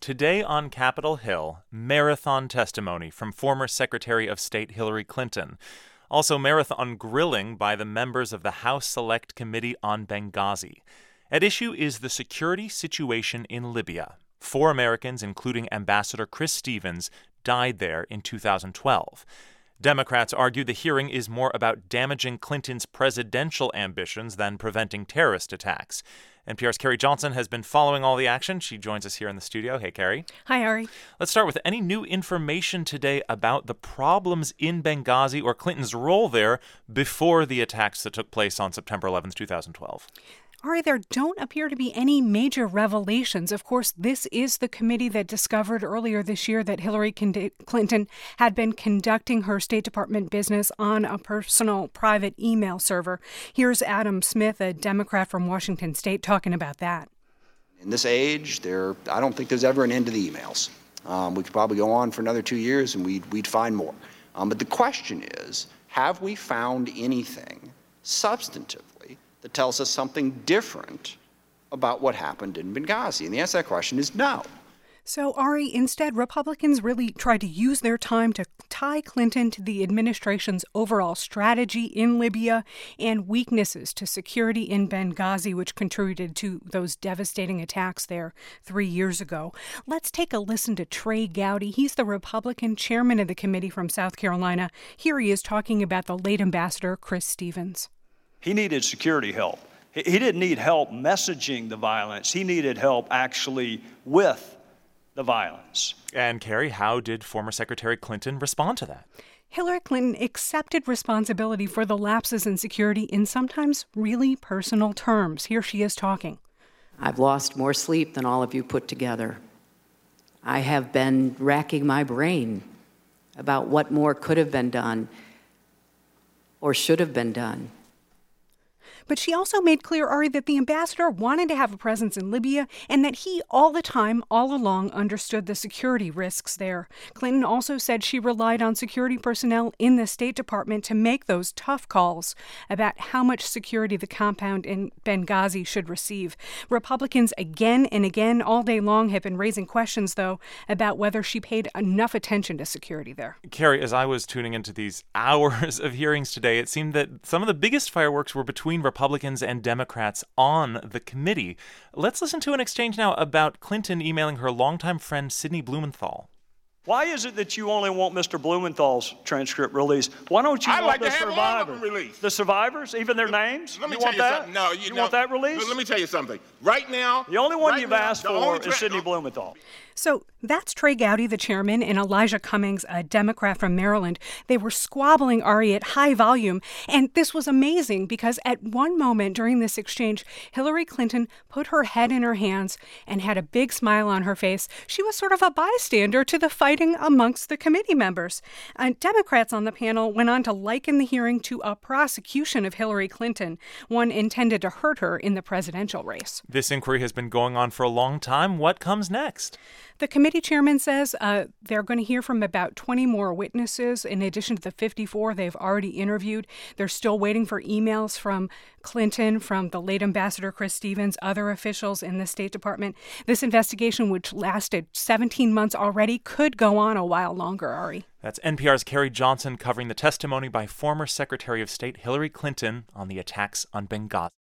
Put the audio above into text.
Today on Capitol Hill, marathon testimony from former Secretary of State Hillary Clinton. Also marathon grilling by the members of the House Select Committee on Benghazi. At issue is the security situation in Libya. 4 Americans, including Ambassador Chris Stevens, died there in 2012. Democrats argue the hearing is more about damaging Clinton's presidential ambitions than preventing terrorist attacks. NPR's Carrie Johnson has been following all the action. She joins us here in the studio. Hey, Carrie. Hi, Ari. Let's start with any new information today about the problems in Benghazi or Clinton's role there before the attacks that took place on September 11th, 2012. Ari, there don't appear to be any major revelations. Of course, this is the committee that discovered earlier this year that Hillary Clinton had been conducting her State Department business on a personal private email server. Here's Adam Smith, a Democrat from Washington State, talking about that. In this age, I don't think there's ever an end to the emails. We could probably go on for another 2 years and we'd find more. But the question is, have we found anything substantively that tells us something different about what happened in Benghazi? And the answer to that question is no. So, Ari, instead, Republicans really tried to use their time to tie Clinton to the administration's overall strategy in Libya and weaknesses to security in Benghazi, which contributed to those devastating attacks there 3 years ago. Let's take a listen to Trey Gowdy. He's the Republican chairman of the committee from South Carolina. Here he is talking about the late Ambassador Chris Stevens. He needed security help. He didn't need help messaging the violence. He needed help actually with the violence. And Carrie, how did former Secretary Clinton respond to that? Hillary Clinton accepted responsibility for the lapses in security in sometimes really personal terms. Here she is talking. I've lost more sleep than all of you put together. I have been racking my brain about what more could have been done or should have been done. But she also made clear, Ari, that the ambassador wanted to have a presence in Libya and that he all the time, all along, understood the security risks there. Clinton also said she relied on security personnel in the State Department to make those tough calls about how much security the compound in Benghazi should receive. Republicans again and again all day long have been raising questions, though, about whether she paid enough attention to security there. Carrie, as I was tuning into these hours of hearings today, it seemed that some of the biggest fireworks were between Republicans and Democrats on the committee. Let's listen to an exchange now about Clinton emailing her longtime friend Sidney Blumenthal. Why is it that you only want Mr. Blumenthal's transcript released? Why don't you want the survivors? The survivors, even their names? Let me you tell want you that? something. No, you want that released? Let me tell you something. Right now, the only one you've asked for is Sidney Blumenthal. So that's Trey Gowdy, the chairman, and Elijah Cummings, a Democrat from Maryland. They were squabbling, Ari, at high volume. And this was amazing because at one moment during this exchange, Hillary Clinton put her head in her hands and had a big smile on her face. She was sort of a bystander to the fighting amongst the committee members. Democrats on the panel went on to liken the hearing to a prosecution of Hillary Clinton, one intended to hurt her in the presidential race. This inquiry has been going on for a long time. What comes next? The committee chairman says they're going to hear from about 20 more witnesses in addition to the 54 they've already interviewed. They're still waiting for emails from Clinton, from the late Ambassador Chris Stevens, other officials in the State Department. This investigation, which lasted 17 months already, could go on a while longer, Ari. That's NPR's Carrie Johnson covering the testimony by former Secretary of State Hillary Clinton on the attacks on Benghazi.